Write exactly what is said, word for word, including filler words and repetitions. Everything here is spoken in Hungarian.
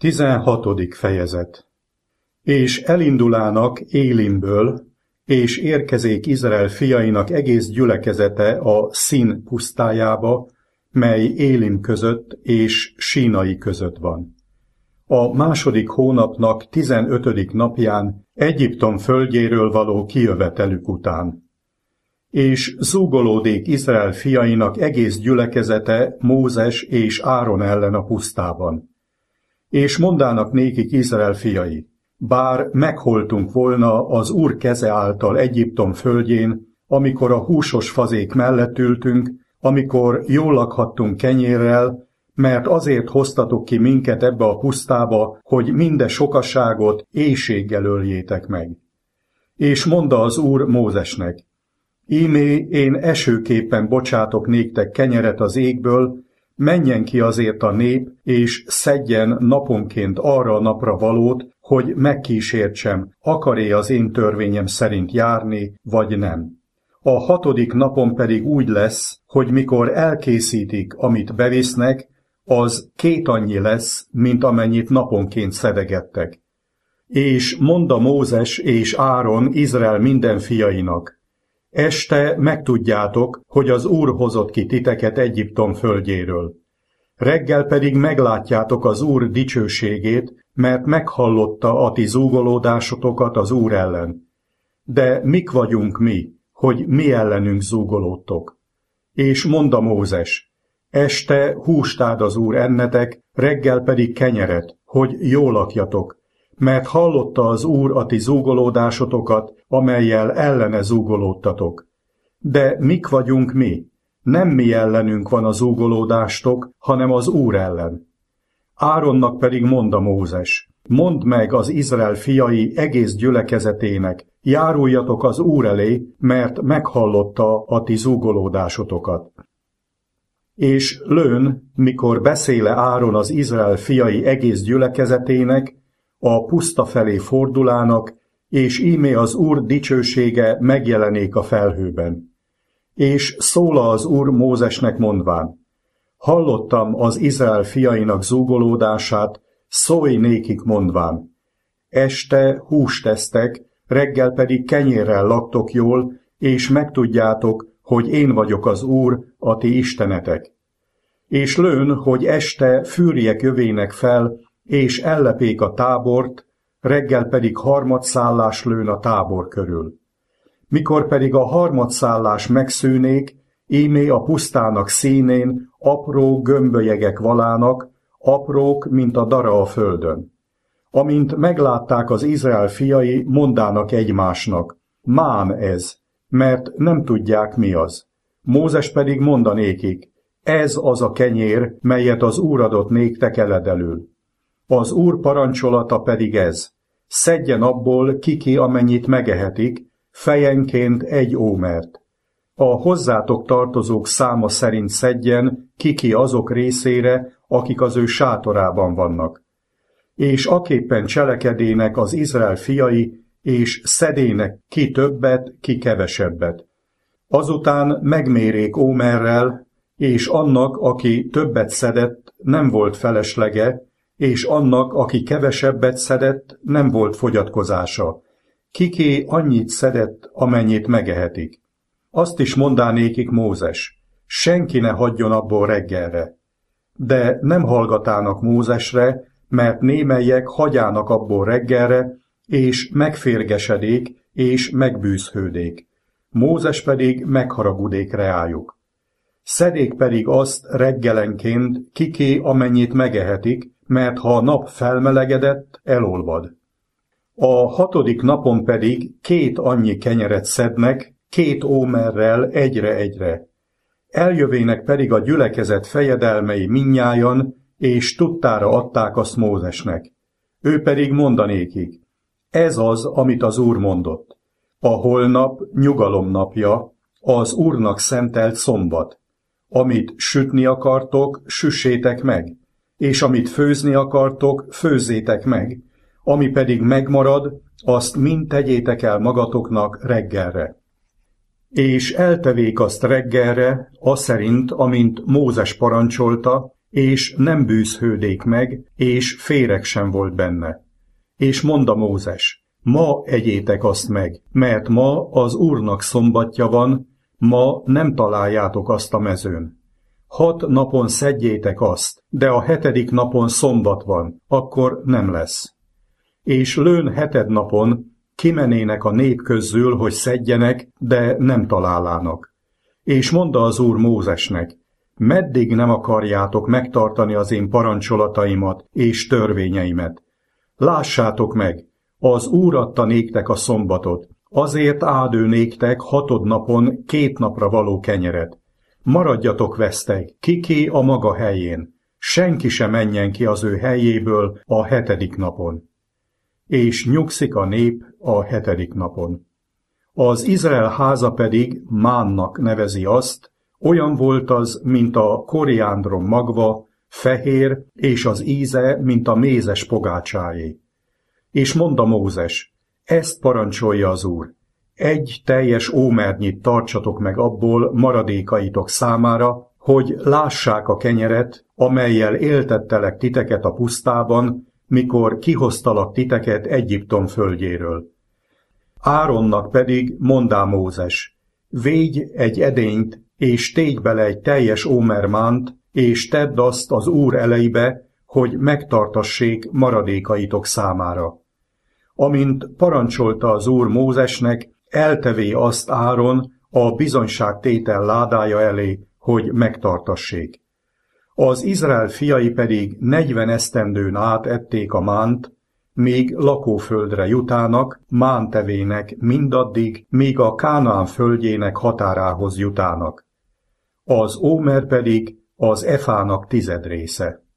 Tizenhatodik fejezet. És elindulának Élimből, és érkezék Izrael fiainak egész gyülekezete a Szín pusztájába, mely Élim között és Sínai között van. A második hónapnak tizenötödik napján Egyiptom földjéről való kijövetelük után. És zúgolódék Izrael fiainak egész gyülekezete Mózes és Áron ellen a pusztában. És mondának nékik Izrael fiai, bár megholtunk volna az Úr keze által Egyiptom földjén, amikor a húsos fazék mellett ültünk, amikor jól lakhattunk kenyérrel, mert azért hoztatok ki minket ebbe a pusztába, hogy minde sokaságot éhséggel öljétek meg. És mondta az Úr Mózesnek, ímé én esőképpen bocsátok néktek kenyeret az égből, menjen ki azért a nép, és szedjen naponként arra a napra valót, hogy megkísértsem, akar-e az én törvényem szerint járni, vagy nem. A hatodik napon pedig úgy lesz, hogy mikor elkészítik, amit bevisznek, az két annyi lesz, mint amennyit naponként szedegettek. És mondta Mózes és Áron Izrael minden fiainak, este megtudjátok, hogy az Úr hozott ki titeket Egyiptom földjéről. Reggel pedig meglátjátok az Úr dicsőségét, mert meghallotta a ti zúgolódásotokat az Úr ellen. De mik vagyunk mi, hogy mi ellenünk zúgolódtok? És mondta Mózes, este húst áld az Úr ennetek, reggel pedig kenyeret, hogy jól lakjatok, mert hallotta az Úr a ti zúgolódásotokat, amellyel ellene zúgolódtatok. De mik vagyunk mi? Nem mi ellenünk van a zúgolódástok, hanem az Úr ellen. Áronnak pedig mondta Mózes, mondd meg az Izrael fiai egész gyülekezetének, járuljatok az Úr elé, mert meghallotta a ti zúgolódásotokat. És lőn, mikor beszéle Áron az Izrael fiai egész gyülekezetének, a puszta felé fordulának, és íme az Úr dicsősége megjelenék a felhőben. És szóla az Úr Mózesnek mondván, hallottam az Izrael fiainak zúgolódását, szólj nékik mondván, este húst esztek, reggel pedig kenyérrel laktok jól, és megtudjátok, hogy én vagyok az Úr, a ti istenetek. És lőn, hogy este fűrjek jövének fel, és ellepék a tábort, reggel pedig harmadszállás lőn a tábor körül. Mikor pedig a harmadszállás megszűnék, ímé a pusztának színén apró gömbölyegek valának, aprók, mint a dara a földön. Amint meglátták az Izrael fiai, mondának egymásnak, mán ez, mert nem tudják mi az. Mózes pedig mondanékik, ez az a kenyér, melyet az Úr adott néktek eledelül. Az Úr parancsolata pedig ez, szedjen abból kiki, amennyit megehetik, fejenként egy ómert. A hozzátok tartozók száma szerint szedjen kiki azok részére, akik az ő sátorában vannak. És aképpen cselekedének az Izrael fiai, és szedének ki többet, ki kevesebbet. Azután megmérék ómerrel, és annak, aki többet szedett, nem volt feleslega, és annak, aki kevesebbet szedett, nem volt fogyatkozása. Kiké annyit szedett, amennyit megehetik. Azt is mondánékik Mózes, senki ne hagyjon abból reggelre. De nem hallgatának Mózesre, mert némelyek hagyának abból reggelre, és megférgesedék, és megbűzhődék. Mózes pedig megharagudék reájuk. Szedék pedig azt reggelenként, kiké amennyit megehetik, mert ha a nap felmelegedett, elolvad. A hatodik napon pedig két annyi kenyeret szednek, két ómerrel egyre-egyre. Eljövének pedig a gyülekezet fejedelmei mindnyájan, és tudtára adták azt Mózesnek. Ő pedig mondanékik, ez az, amit az Úr mondott. A holnap nyugalom napja, az Úrnak szentelt szombat. Amit sütni akartok, süssétek meg, és amit főzni akartok, főzzétek meg, ami pedig megmarad, azt mind tegyétek el magatoknak reggelre. És eltevék azt reggelre, aszerint, amint Mózes parancsolta, és nem bűzhődék meg, és féreg sem volt benne. És mondta Mózes, ma egyétek azt meg, mert ma az Úrnak szombatja van, ma nem találjátok azt a mezőn. Hat napon szedjétek azt, de a hetedik napon szombat van, akkor nem lesz. És lőn heted napon kimenének a nép közül, hogy szedjenek, de nem találának. És mondta az Úr Mózesnek, meddig nem akarjátok megtartani az én parancsolataimat és törvényeimet? Lássátok meg, az Úr adta néktek a szombatot, azért áld ő néktek hatod napon két napra való kenyeret. Maradjatok vesztek, kiké a maga helyén, senki sem menjen ki az ő helyéből a hetedik napon. És nyugszik a nép a hetedik napon. Az Izrael háza pedig Mánnak nevezi azt, olyan volt az, mint a koriándrom magva, fehér, és az íze, mint a mézes pogácsáé. És mondta Mózes, ezt parancsolja az Úr, egy teljes ómernyit tartsatok meg abból maradékaitok számára, hogy lássák a kenyeret, amellyel éltettelek titeket a pusztában, mikor kihoztalak titeket Egyiptom földjéről. Áronnak pedig mondá Mózes, védj egy edényt, és tégy bele egy teljes ómermánt, és tedd azt az Úr elejébe, hogy megtartassék maradékaitok számára. Amint parancsolta az Úr Mózesnek, eltevé azt Áron a bizonyságtétel ládája elé, hogy megtartassék. Az Izrael fiai pedig negyven esztendőn át ették a mánt, még lakóföldre jutának, mántevének mindaddig, míg a Kánaán földjének határához jutának. Az ómer pedig az efának tized része.